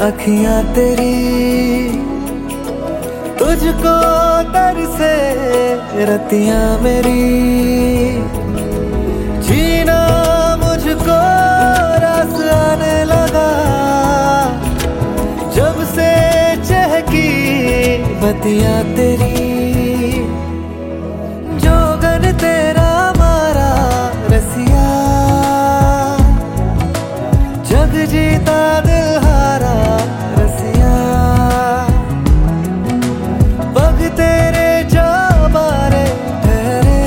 अखियां तेरी तुझको तरसे रतियां मेरी, जीना मुझको रास आने लगा जब से चहकी बतियां तेरी। जोगन तेरा मारा रसिया, जग जीता दिल हारा रसिया, पग तेरे जा बारे ठहरे,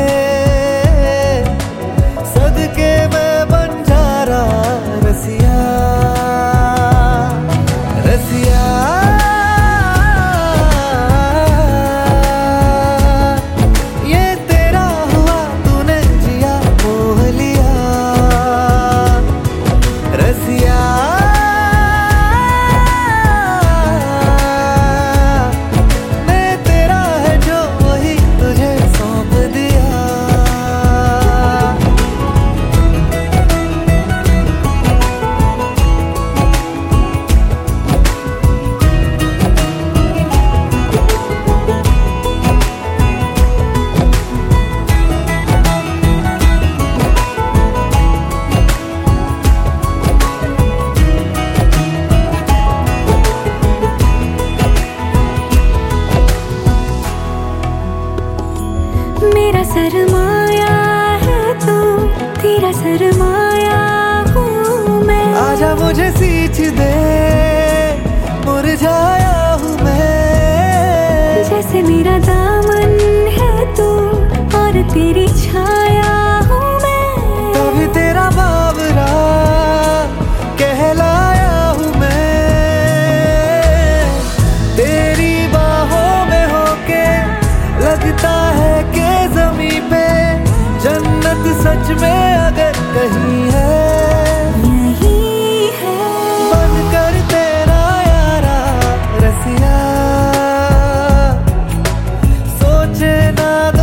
सदके मैं बंजारा रसिया, रसिया। ये तेरा हुआ तूने जिया मोह लिया रसिया, मैं तेरा है जो वही तुझे सौंप दिया। मेरा सरमाया है तू, तेरा सरमाया हूँ मैं। आजा मुझे सींच दे, मुरझाया हूँ मैं। जैसे मेरा दामन है तू और तेरी छाया हूँ मैं। तभी तेरा बाबरा कहलाया हूँ मैं। तेरी बाहों में होके लगता है कि ज़मीं पे जन्नत सच में अगर कहीं है, यही है। बन कर तेरा यारा रसिया, सोचे ना